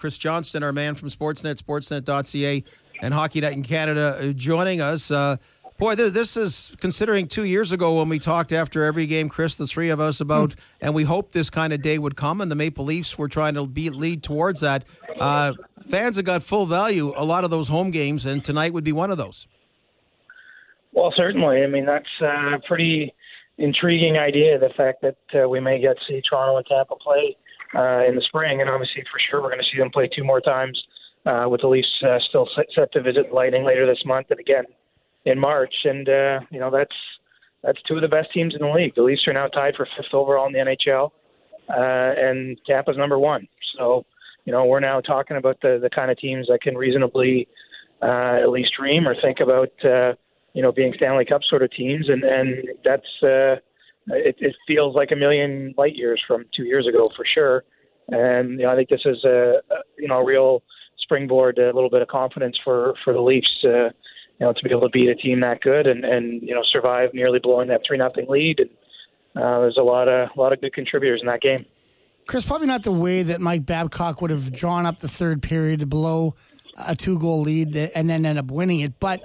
Chris Johnston, our man from Sportsnet, sportsnet.ca, and Hockey Night in Canada, joining us. Boy, this is, considering 2 years ago when we talked after every game, Chris, the three of us, about, and we hoped this kind of day would come, and the Maple Leafs were trying to lead towards that. Fans have got full value a lot of those home games, and tonight would be one of those. Well, certainly. I mean, that's a pretty intriguing idea, the fact that we may get to see Toronto and Tampa play in the spring, and obviously for sure we're going to see them play two more times with the Leafs still set to visit Lightning later this month and again in March. And, that's two of the best teams in the league. The Leafs are now tied for fifth overall in the NHL, and Tampa's number one. So, we're now talking about the kind of teams that can reasonably at least dream or think about, being Stanley Cup sort of teams. And that's it feels like a million light years from 2 years ago for sure. And, I think this is a real springboard, a little bit of confidence for the Leafs, to be able to beat a team that good and survive nearly blowing that 3-0 lead. And there's a lot of good contributors in that game. Chris, probably not the way that Mike Babcock would have drawn up the third period to blow a 2-goal lead and then end up winning it. But,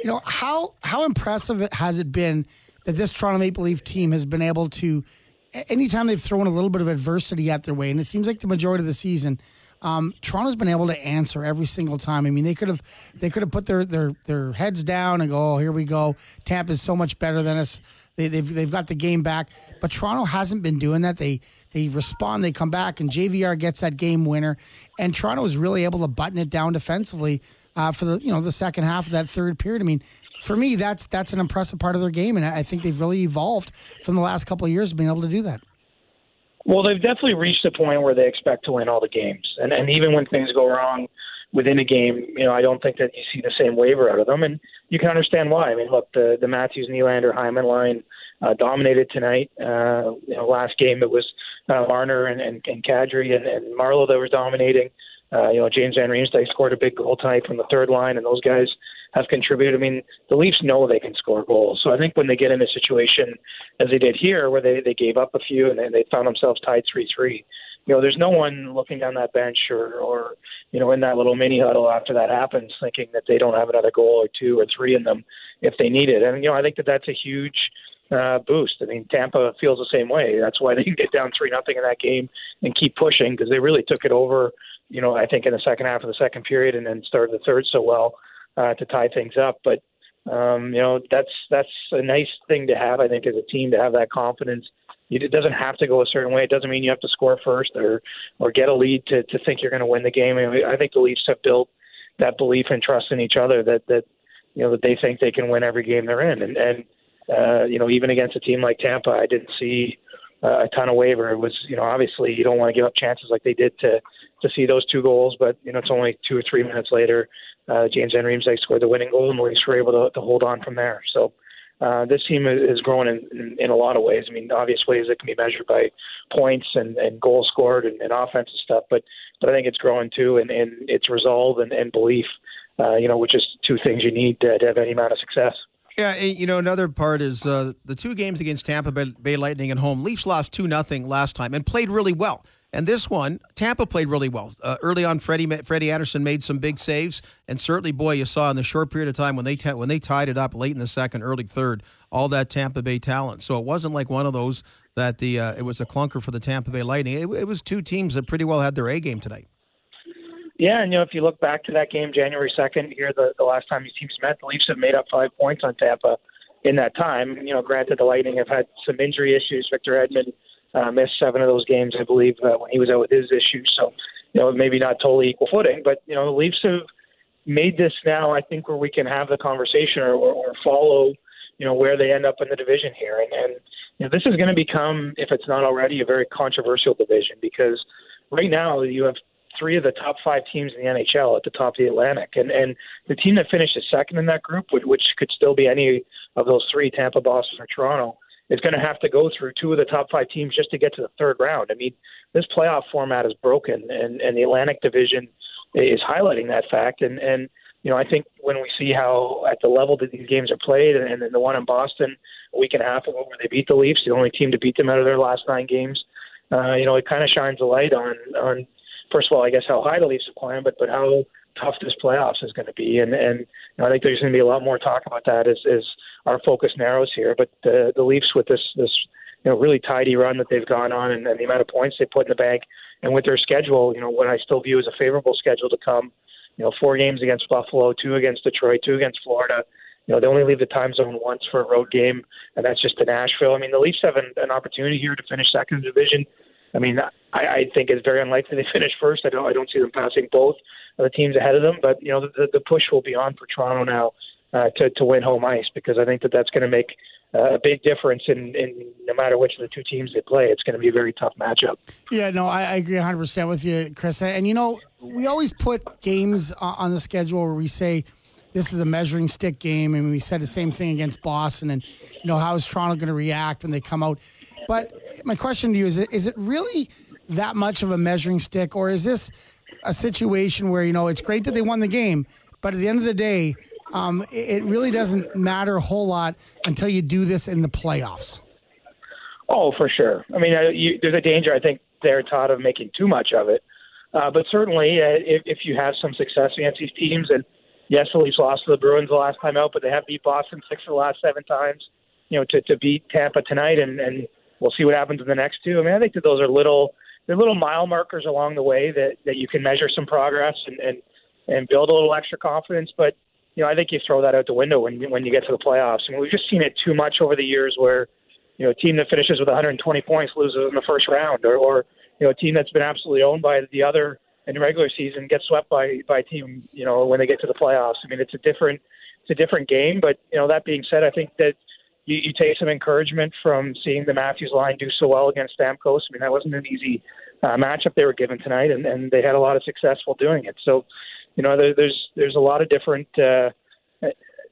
how impressive has it been that this Toronto Maple Leaf team has been able to, anytime they've thrown a little bit of adversity at their way, and it seems like the majority of the season, Toronto's been able to answer every single time. I mean, they could have put their heads down and go, oh, here we go. Tampa's so much better than us. They've got the game back, but Toronto hasn't been doing that. They respond, they come back, and JVR gets that game winner, and Toronto is really able to button it down defensively for the second half of that third period. I mean, for me, that's an impressive part of their game, and I think they've really evolved from the last couple of years of being able to do that. Well, they've definitely reached a point where they expect to win all the games. And even when things go wrong within a game, I don't think that you see the same waiver out of them. And you can understand why. I mean, look, the Matthews, Nylander, Hyman line dominated tonight. Last game it was Marner and Kadri and Marleau that was dominating. James Van Riemsdyk scored a big goal tonight from the third line, and those guys have contributed. I mean, the Leafs know they can score goals. So I think when they get in a situation, as they did here, where they gave up a few and they found themselves tied 3-3, there's no one looking down that bench or in that little mini huddle after that happens thinking that they don't have another goal or two or three in them if they need it. And, I think that's a huge boost. I mean, Tampa feels the same way. That's why they can get down 3-0 in that game and keep pushing, because they really took it over, I think in the second half of the second period and then started the third so well to tie things up. But, that's a nice thing to have, I think, as a team, to have that confidence. It doesn't have to go a certain way. It doesn't mean you have to score first or get a lead to think you're going to win the game. I mean, I think the Leafs have built that belief and trust in each other that they think they can win every game they're in. And even against a team like Tampa, I didn't see a ton of waiver. It was, obviously you don't want to give up chances like they did to see those two goals, but, it's only 2 or 3 minutes later, James Van Riemsdyk scored the winning goal, and the Leafs were able to hold on from there. So this team is growing in a lot of ways. I mean, obvious ways that can be measured by points and goals scored and offensive stuff, but I think it's growing too, and it's resolve and belief, which is two things you need to have any amount of success. Yeah, another part is the two games against Tampa Bay Lightning at home. Leafs lost 2-0 last time and played really well. And this one, Tampa played really well. Early on, Freddie Anderson made some big saves, and certainly, boy, you saw in the short period of time when they tied it up late in the second, early third, all that Tampa Bay talent. So it wasn't like one of those that it was a clunker for the Tampa Bay Lightning. It was two teams that pretty well had their A game tonight. Yeah, and if you look back to that game, January 2nd, here, the last time these teams met, the Leafs have made up 5 points on Tampa in that time. Granted, the Lightning have had some injury issues. Victor Edmond missed 7 of those games, I believe, when he was out with his issues. So, maybe not totally equal footing. But, the Leafs have made this now, I think, where we can have the conversation or follow, where they end up in the division here. And this is going to become, if it's not already, a very controversial division, because right now you have 3 of the top 5 teams in the NHL at the top of the Atlantic. And the team that finishes second in that group, which could still be any of those 3, Tampa, Boston, or Toronto, is going to have to go through 2 of the top 5 teams just to get to the third round. I mean, this playoff format is broken, and the Atlantic Division is highlighting that fact. And I think when we see how at the level that these games are played, and then the one in Boston a week and a half ago where they beat the Leafs, the only team to beat them out of their last 9 games, it kind of shines a light on first of all, I guess how high the Leafs have climbed, but how tough this playoffs is going to be. And I think there's going to be a lot more talk about that as our focus narrows here. But the Leafs with this really tidy run that they've gone on and the amount of points they put in the bank, and with their schedule, what I still view as a favorable schedule to come, 4 games against Buffalo, 2 against Detroit, 2 against Florida. They only leave the time zone once for a road game, and that's just to Nashville. I mean, the Leafs have an opportunity here to finish second in the division. I mean, I think it's very unlikely they finish first. I don't see them passing both of the teams ahead of them, but the push will be on for Toronto now to win home ice, because I think that's going to make a big difference in no matter which of the 2 teams they play. It's going to be a very tough matchup. Yeah, no, I agree 100% with you, Chris. And we always put games on the schedule where we say this is a measuring stick game, and we said the same thing against Boston, and how is Toronto going to react when they come out. But my question to you is it really that much of a measuring stick, or is this a situation where it's great that they won the game, but at the end of the day, it really doesn't matter a whole lot until you do this in the playoffs? Oh, for sure. I mean, there's a danger, I think, there, Todd, of making too much of it. But certainly, if you have some success against these teams, and yes, the Leafs lost to the Bruins the last time out, but they have beat Boston 6 of the last 7 times, to beat Tampa tonight, and we'll see what happens in the next 2. I mean, I think that those are little mile markers along the way that you can measure some progress and build a little extra confidence. But, I think you throw that out the window when you get to the playoffs. I mean, we've just seen it too much over the years where, a team that finishes with 120 points loses in the first round, or a team that's been absolutely owned by the other in the regular season gets swept by a team, when they get to the playoffs. I mean, it's a different game. But, that being said, I think that you take some encouragement from seeing the Matthews line do so well against Stamkos. I mean, that wasn't an easy matchup they were given tonight, and they had a lot of success while doing it. So, there's a lot of different. I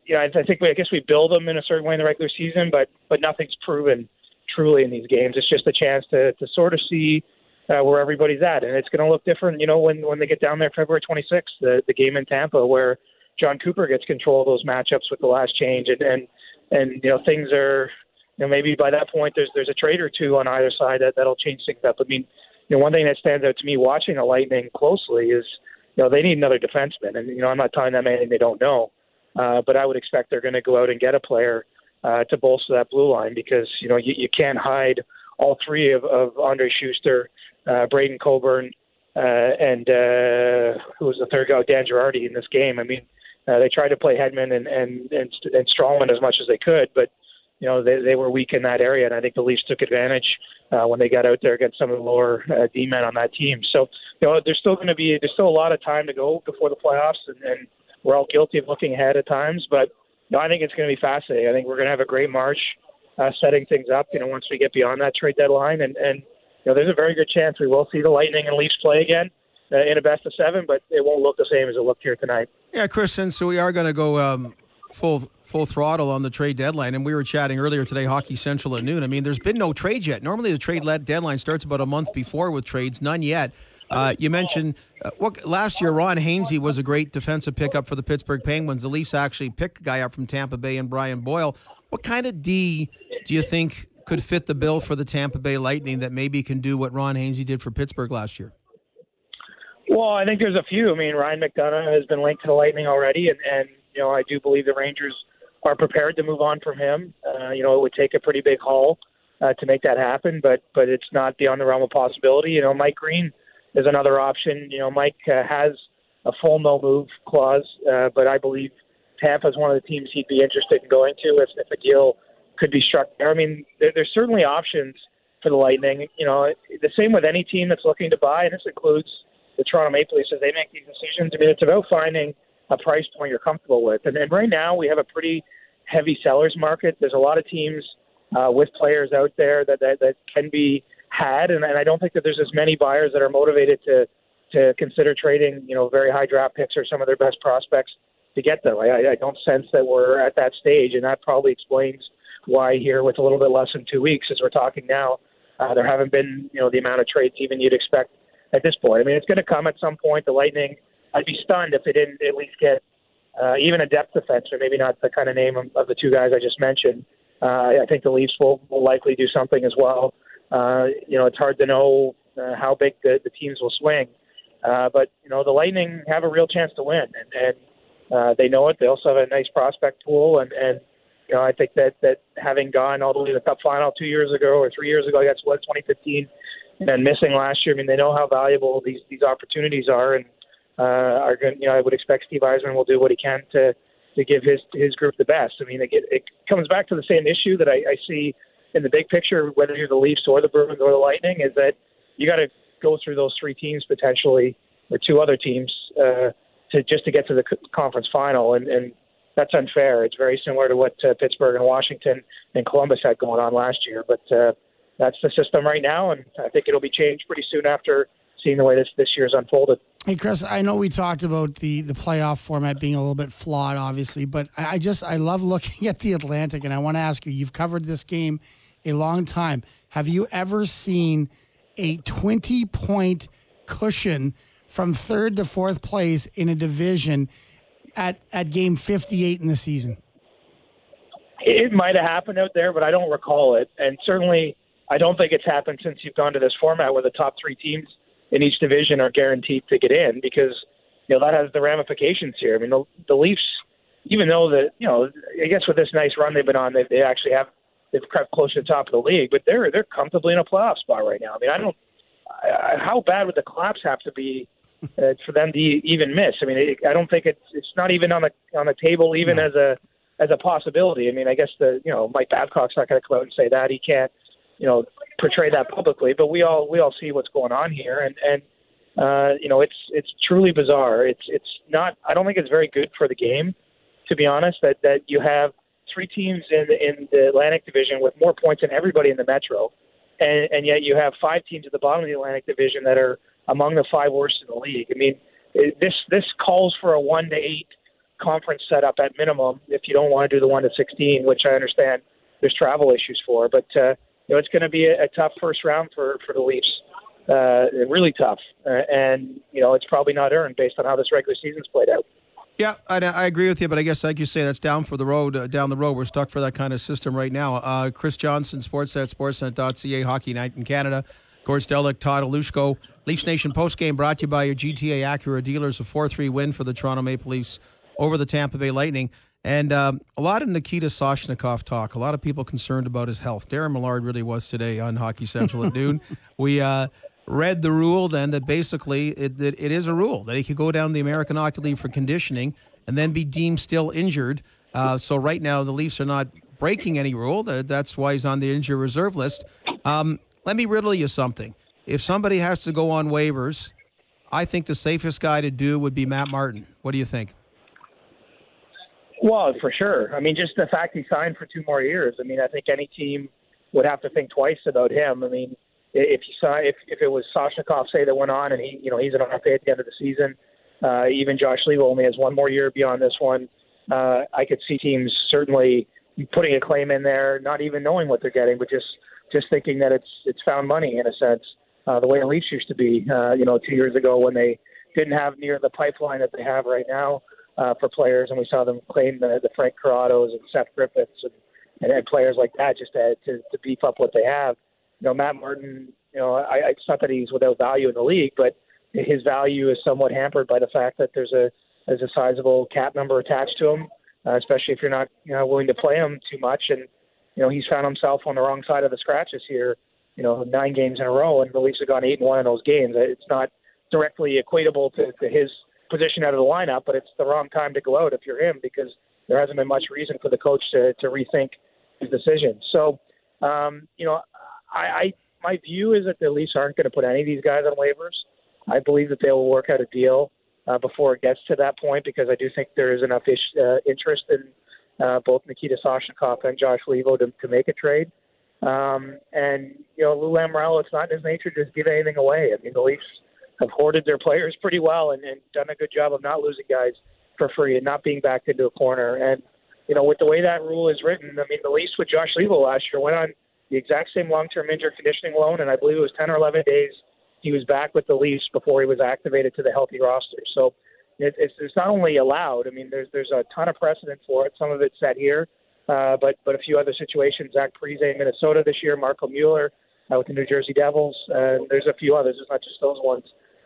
guess we build them in a certain way in the regular season, but nothing's proven truly in these games. It's just a chance to sort of see where everybody's at, and it's going to look different. When they get down there February 26th, the game in Tampa where John Cooper gets control of those matchups with the last change, and things are, maybe by that point there's a trade or 2 on either side that'll change things up. I mean, one thing that stands out to me watching the Lightning closely is, they need another defenseman, and I'm not telling them anything they don't know, but I would expect they're going to go out and get a player to bolster that blue line, because you can't hide all 3 of Andre Schuster, Braden Coburn, and who was the third guy, Dan Girardi, in this game. I mean, they tried to play Hedman and Strallman as much as they could, but they were weak in that area, and I think the Leafs took advantage when they got out there against some of the lower D-men on that team. So, there's still a lot of time to go before the playoffs, and we're all guilty of looking ahead at times, but I think it's going to be fascinating. I think we're going to have a great March setting things up, once we get beyond that trade deadline, and there's a very good chance we will see the Lightning and Leafs play again in a best of 7, but it won't look the same as it looked here tonight. Yeah, Chris, since we are going to go full throttle on the trade deadline, and we were chatting earlier today, Hockey Central at noon. I mean, there's been no trade yet. Normally the trade deadline starts about a month before with trades, none yet. You mentioned last year Ron Hainsey was a great defensive pickup for the Pittsburgh Penguins. The Leafs actually picked a guy up from Tampa Bay and Brian Boyle. What kind of D do you think could fit the bill for the Tampa Bay Lightning that maybe can do what Ron Hainsey did for Pittsburgh last year? Well, I think there's a few. I mean, Ryan McDonough has been linked to the Lightning already, and I do believe the Rangers are prepared to move on from him. It would take a pretty big haul to make that happen, but it's not beyond the realm of possibility. Mike Green is another option. Mike has a full no-move clause, but I believe Tampa is one of the teams he'd be interested in going to if a deal could be struck there. I mean, there's certainly options for the Lightning. The same with any team that's looking to buy, and this includes the Toronto Maple Leafs as they make these decisions. I mean, it's about finding a price point you're comfortable with. And right now we have a pretty heavy sellers market. There's a lot of teams with players out there that can be had, and I don't think that there's as many buyers that are motivated to consider trading, very high draft picks or some of their best prospects to get them. I don't sense that we're at that stage, and that probably explains why here with a little bit less than 2 weeks as we're talking now, there haven't been, the amount of trades even you'd expect at this point. I mean, it's going to come at some point. The Lightning, I'd be stunned if they didn't at least get even a depth defenseman, maybe not the kind of name of the 2 guys I just mentioned. I think the Leafs will likely do something as well. It's hard to know how big the teams will swing. But the Lightning have a real chance to win, and they know it. They also have a nice prospect pool, and I think that having gone all the way to the Cup final 2 years ago or 3 years ago, that's 2015, and missing last year. I mean, they know how valuable these opportunities are, and are going. I would expect Steve Yzerman will do what he can to give his group the best. I mean, it comes back to the same issue that I see in the big picture, whether you're the Leafs or the Bruins or the Lightning, is that you got to go through those three teams potentially, or two other teams, to get to the conference final, and that's unfair. It's very similar to what Pittsburgh and Washington and Columbus had going on last year, but that's the system right now, and I think it'll be changed pretty soon after seeing the way this year's unfolded. Hey, Chris, I know we talked about the playoff format being a little bit flawed, obviously, but I love looking at the Atlantic, and I want to ask you, you've covered this game a long time. Have you ever seen a 20-point cushion from third to fourth place in a division at game 58 in the season? It might have happened out there, but I don't recall it. And certainly I don't think it's happened since you've gone to this format where the top three teams in each division are guaranteed to get in, because that has the ramifications here. I mean, the Leafs, even though I guess with this nice run they've been on, they've crept close to the top of the league, but they're comfortably in a playoff spot right now. I mean, how bad would the collapse have to be for them to even miss? I mean, I don't think it's not even on the table even as a possibility. I mean, I guess Mike Babcock's not going to come out and say that. He can't portray that publicly, but we all see what's going on here, and it's truly bizarre. It's not. I don't think it's very good for the game, to be honest. That you have three teams in the Atlantic Division with more points than everybody in the Metro, and yet you have five teams at the bottom of the Atlantic Division that are among the five worst in the league. I mean, this calls for a 1-8 conference setup at minimum if you don't want to do the 1-16, which I understand there's travel issues for, but. It's going to be a tough first round for the Leafs, really tough, and it's probably not earned based on how this regular season's played out. Yeah, I agree with you, but I guess like you say, that's down the road. We're stuck for that kind of system right now. Chris Johnson, Sportsnet, Sportsnet.ca, Hockey Night in Canada. Gord Stellick, Todd Alushko. Leafs Nation postgame brought to you by your GTA Acura dealers. A 4-3 win for the Toronto Maple Leafs over the Tampa Bay Lightning. And a lot of Nikita Soshnikov talk. A lot of people concerned about his health. Darren Millard really was today on Hockey Central at noon. We read the rule then that basically it is a rule that he could go down to the American Hockey League for conditioning and then be deemed still injured. So right now the Leafs are not breaking any rule. That's why he's on the injured reserve list. Let me riddle you something. If somebody has to go on waivers, I think the safest guy to do would be Matt Martin. What do you think? Well, for sure. I mean, just the fact he signed for 2 more years. I mean, I think any team would have to think twice about him. I mean, if it was Soshnikov, say, that went on and he's an RFA at the end of the season, even Josh Leivo only has 1 more year beyond this one. I could see teams certainly putting a claim in there, not even knowing what they're getting, but just thinking that it's found money in a sense, the way the Leafs used to be, 2 years ago when they didn't have near the pipeline that they have right now. For players, and we saw them claim the Frank Corrados and Seth Griffiths and players like that just to beef up what they have. Matt Martin, it's not that he's without value in the league, but his value is somewhat hampered by the fact that there's a sizable cap number attached to him, especially if you're not willing to play him too much. And he's found himself on the wrong side of the scratches here. 9 games in a row, and the Leafs have gone 8-1 in those games. It's not directly equatable to his position out of the lineup, but it's the wrong time to go out if you're him, because there hasn't been much reason for the coach to rethink his decision. So, my view is that the Leafs aren't going to put any of these guys on waivers. I believe that they will work out a deal before it gets to that point, because I do think there is enough interest in both Nikita Soshnikov and Josh Leivo to make a trade. And Lou Lamoriello, it's not in his nature to just give anything away. I mean, the Leafs have hoarded their players pretty well and done a good job of not losing guys for free and not being backed into a corner. And, with the way that rule is written, I mean, the Leafs with Josh Leivo last year went on the exact same long-term injured conditioning loan, and I believe it was 10 or 11 days he was back with the Leafs before he was activated to the healthy roster. So it's not only allowed. I mean, there's a ton of precedent for it. Some of it's set here, but a few other situations. Zach Parise in Minnesota this year, Marco Mueller with the New Jersey Devils. There's a few others. It's not just those ones.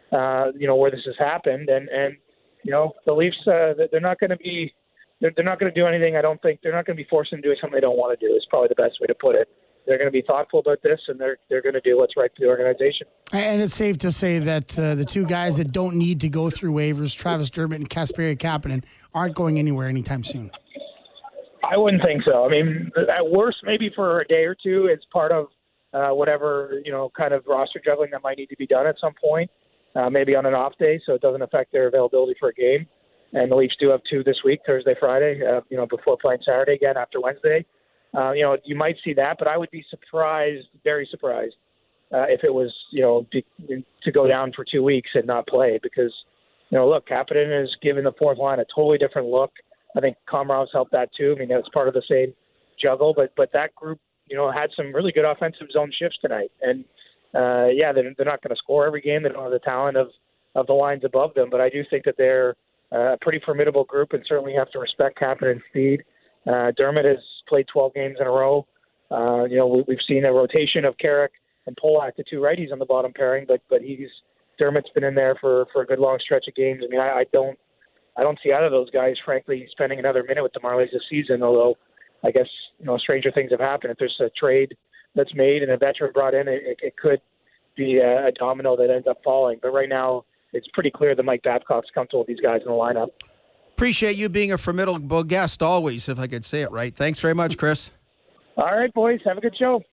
where this has happened, and the Leafs, they're not going to be. They're not going to do anything. I don't think they're not going to be forced into doing something they don't want to do. Is probably the best way to put it. They're going to be thoughtful about this, and they're going to do what's right for the organization. And it's safe to say that the two guys that don't need to go through waivers, Travis Dermott and Kasperi Kapanen, aren't going anywhere anytime soon. I wouldn't think so. I mean, at worst, maybe for a day or two, it's part of whatever kind of roster juggling that might need to be done at some point, maybe on an off day, so it doesn't affect their availability for a game. And the Leafs do have two this week, Thursday, Friday, before playing Saturday again after Wednesday. You might see that, but I would be surprised, very surprised, if it was, to go down for 2 weeks and not play because, look, Kapanen has given the fourth line a totally different look. I think Komarov's helped that too. I mean, that's part of the same juggle, but that group, had some really good offensive zone shifts tonight. And, they're not going to score every game. They don't have the talent of the lines above them, but I do think that they're a pretty formidable group and certainly have to respect Kapanen's speed. Dermott has played 12 games in a row. We've seen a rotation of Carrick and Polak, the two righties on the bottom pairing, but Dermott's been in there for a good long stretch of games. I mean, I don't see either of those guys, frankly, spending another minute with the Marlies this season, although I guess, stranger things have happened. If there's a trade that's made and a veteran brought in, it could be a domino that ends up falling. But right now, it's pretty clear that Mike Babcock's comfortable with these guys in the lineup. Appreciate you being a formidable guest always, if I could say it right. Thanks very much, Chris. All right, boys. Have a good show.